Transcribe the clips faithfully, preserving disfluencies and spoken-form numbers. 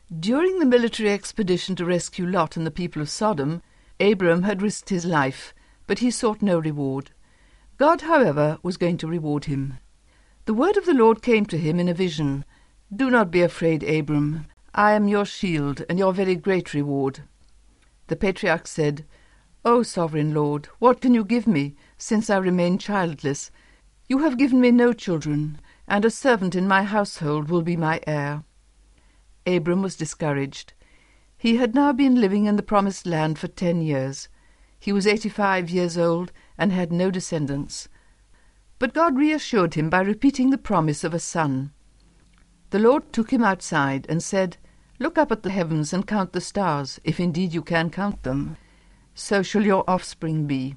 During the military expedition to rescue Lot and the people of Sodom, Abram had risked his life, but he sought no reward. God, however, was going to reward him. The word of the Lord came to him in a vision. "Do not be afraid, Abram. I am your shield and your very great reward." The patriarch said, "O sovereign Lord, what can you give me, since I remain childless? You have given me no children, and a servant in my household will be my heir." Abram was discouraged. He had now been living in the promised land for ten years. He was eighty-five years old and had no descendants. But God reassured him by repeating the promise of a son. The Lord took him outside and said, "Look up at the heavens and count the stars, if indeed you can count them. So shall your offspring be."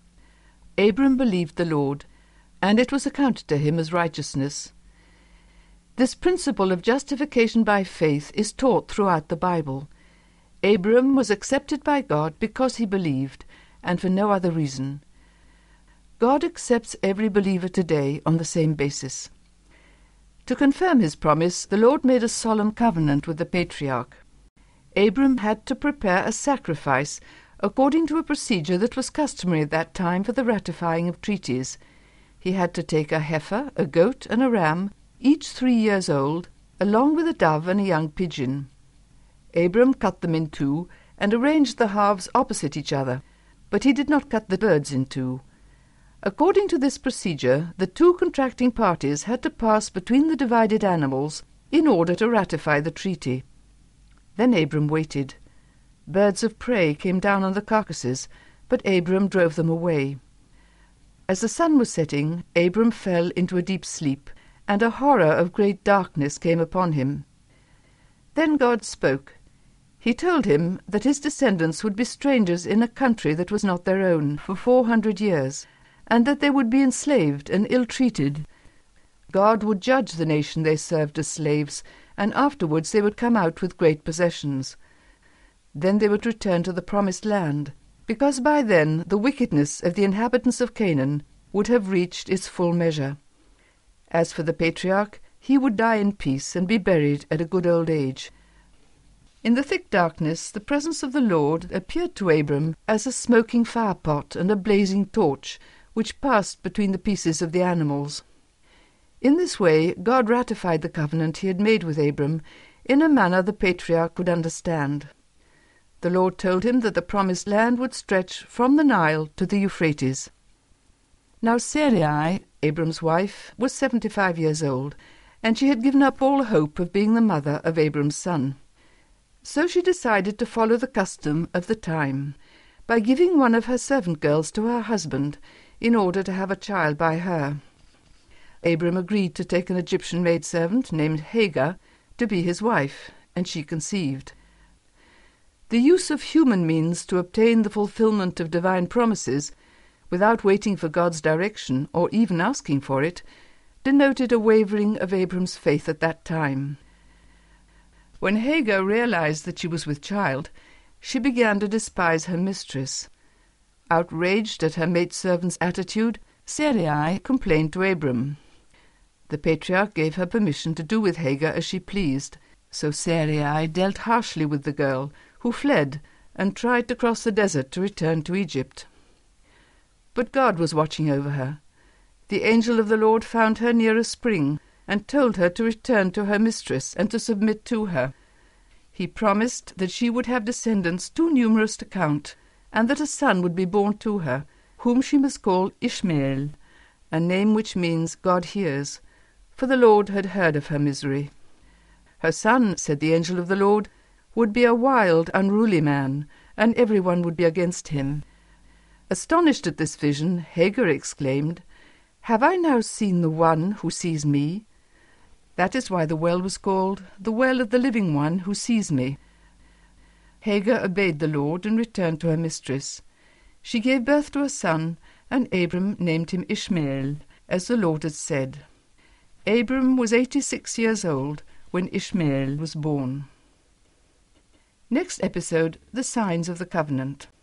Abram believed the Lord, and it was accounted to him as righteousness. This principle of justification by faith is taught throughout the Bible. Abram was accepted by God because he believed, and for no other reason. God accepts every believer today on the same basis. To confirm his promise, the Lord made a solemn covenant with the patriarch. Abram had to prepare a sacrifice according to a procedure that was customary at that time for the ratifying of treaties. He had to take a heifer, a goat, and a ram, each three years old, along with a dove and a young pigeon. Abram cut them in two and arranged the halves opposite each other, but he did not cut the birds in two. According to this procedure, the two contracting parties had to pass between the divided animals in order to ratify the treaty. Then Abram waited. Birds of prey came down on the carcasses, but Abram drove them away. As the sun was setting, Abram fell into a deep sleep, and a horror of great darkness came upon him. Then God spoke. He told him that his descendants would be strangers in a country that was not their own for four hundred years, and that they would be enslaved and ill-treated. God would judge the nation they served as slaves, and afterwards they would come out with great possessions. Then they would return to the promised land, because by then the wickedness of the inhabitants of Canaan would have reached its full measure. As for the patriarch, he would die in peace and be buried at a good old age. In the thick darkness, the presence of the Lord appeared to Abram as a smoking firepot and a blazing torch, which passed between the pieces of the animals. In this way, God ratified the covenant he had made with Abram in a manner the patriarch could understand. The Lord told him that the promised land would stretch from the Nile to the Euphrates. Now Sarai, Abram's wife, was seventy-five years old, and she had given up all hope of being the mother of Abram's son. So she decided to follow the custom of the time by giving one of her servant girls to her husband in order to have a child by her. Abram agreed to take an Egyptian maidservant named Hagar to be his wife, and she conceived. The use of human means to obtain the fulfillment of divine promises, without waiting for God's direction or even asking for it, denoted a wavering of Abram's faith at that time. When Hagar realized that she was with child, she began to despise her mistress. Outraged at her maidservant's attitude, Sarai complained to Abram. The patriarch gave her permission to do with Hagar as she pleased, so Sarai dealt harshly with the girl, who fled and tried to cross the desert to return to Egypt. But God was watching over her. The angel of the Lord found her near a spring and told her to return to her mistress and to submit to her. He promised that she would have descendants too numerous to count, and that a son would be born to her, whom she must call Ishmael, a name which means God hears, for the Lord had heard of her misery. Her son, said the angel of the Lord, would be a wild, unruly man, and everyone would be against him. Astonished at this vision, Hagar exclaimed, "Have I now seen the one who sees me?" That is why the well was called the well of the living one who sees me. Hagar obeyed the Lord and returned to her mistress. She gave birth to a son, and Abram named him Ishmael, as the Lord had said. Abram was eighty-six years old when Ishmael was born. Next episode, the signs of the covenant.